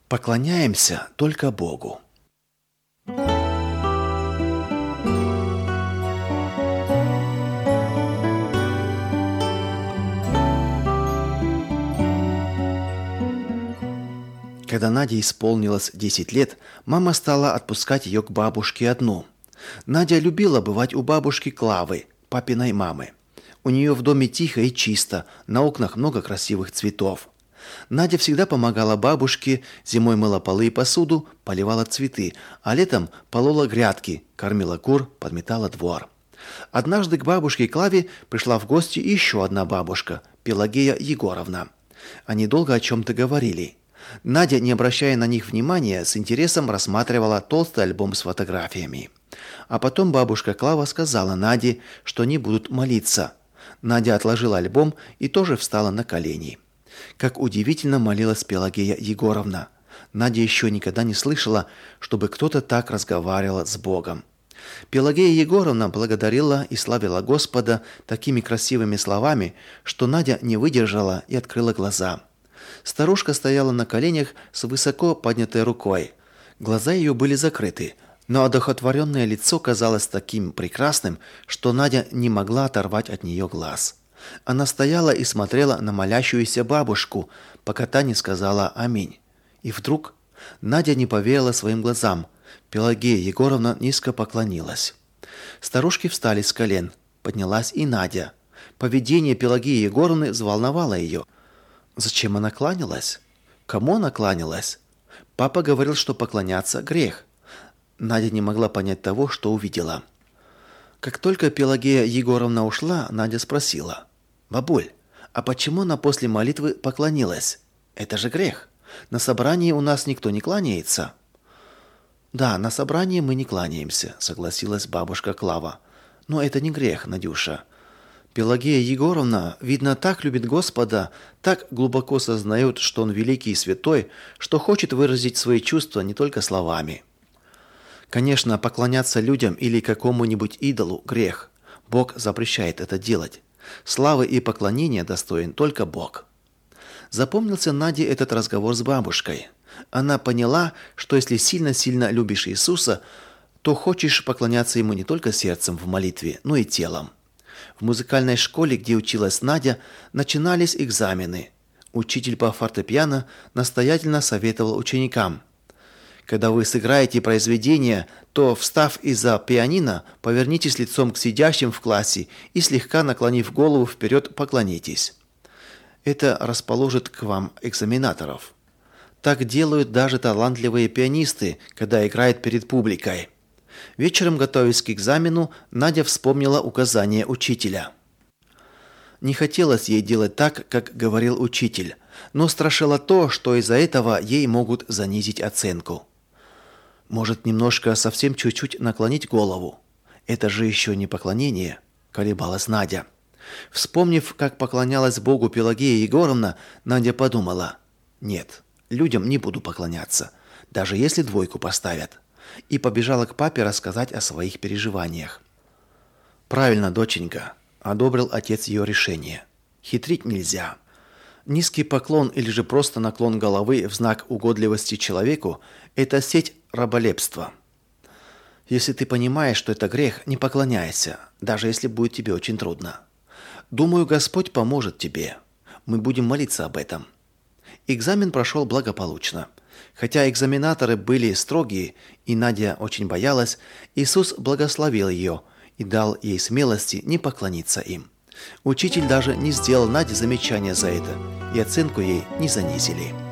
Поклоняемся только Богу. Когда Наде исполнилось 10 лет, мама стала отпускать ее к бабушке одну. Надя любила бывать у бабушки Клавы, папиной мамы. У нее в доме тихо и чисто, на окнах много красивых цветов. Надя всегда помогала бабушке, зимой мыла полы и посуду, поливала цветы, а летом полола грядки, кормила кур, подметала двор. Однажды к бабушке Клаве пришла в гости еще одна бабушка, Пелагея Егоровна. Они долго о чем-то говорили. Надя, не обращая на них внимания, с интересом рассматривала толстый альбом с фотографиями. А потом бабушка Клава сказала Наде, что они будут молиться. Надя отложила альбом и тоже встала на колени. Как удивительно молилась Пелагея Егоровна. Надя еще никогда не слышала, чтобы кто-то так разговаривал с Богом. Пелагея Егоровна благодарила и славила Господа такими красивыми словами, что Надя не выдержала и открыла глаза. Старушка стояла на коленях с высоко поднятой рукой. Глаза ее были закрыты, но одухотворенное лицо казалось таким прекрасным, что Надя не могла оторвать от нее глаз. Она стояла и смотрела на молящуюся бабушку, пока та не сказала «Аминь». И вдруг Надя не поверила своим глазам. Пелагея Егоровна низко поклонилась. Старушки встали с колен. Поднялась и Надя. Поведение Пелагеи Егоровны взволновало ее. Зачем она кланялась? Кому она кланялась? Папа говорил, что поклоняться грех. Надя не могла понять того, что увидела. Как только Пелагея Егоровна ушла, Надя спросила: «Бабуль, а почему она после молитвы поклонилась? Это же грех. На собрании у нас никто не кланяется». «Да, на собрании мы не кланяемся», — согласилась бабушка Клава. «Но это не грех, Надюша. Пелагея Егоровна, видно, так любит Господа, так глубоко сознает, что Он великий и святой, что хочет выразить свои чувства не только словами». Конечно, поклоняться людям или какому-нибудь идолу – грех. Бог запрещает это делать. Славы и поклонения достоин только Бог. Запомнился Наде этот разговор с бабушкой. Она поняла, что если сильно-сильно любишь Иисуса, то хочешь поклоняться Ему не только сердцем в молитве, но и телом. В музыкальной школе, где училась Надя, начинались экзамены. Учитель по фортепиано настоятельно советовал ученикам: когда вы сыграете произведение, то, встав из-за пианино, повернитесь лицом к сидящим в классе и, слегка наклонив голову вперед, поклонитесь. Это расположит к вам экзаменаторов. Так делают даже талантливые пианисты, когда играют перед публикой. Вечером, готовясь к экзамену, Надя вспомнила указание учителя. Не хотелось ей делать так, как говорил учитель, но страшило то, что из-за этого ей могут занизить оценку. Может, немножко, совсем чуть-чуть наклонить голову? Это же еще не поклонение, колебалась Надя. Вспомнив, как поклонялась Богу Пелагея Егоровна, Надя подумала: нет, людям не буду поклоняться, даже если двойку поставят. И побежала к папе рассказать о своих переживаниях. «Правильно, доченька», – одобрил отец ее решение. «Хитрить нельзя. Низкий поклон или же просто наклон головы в знак угодливости человеку – это сеть раболепства. Если ты понимаешь, что это грех, не поклоняйся, даже если будет тебе очень трудно. Думаю, Господь поможет тебе. Мы будем молиться об этом». Экзамен прошел благополучно. Хотя экзаменаторы были строгие, и Надя очень боялась, Иисус благословил ее и дал ей смелости не поклониться им. Учитель даже не сделал Наде замечания за это, и оценку ей не занизили.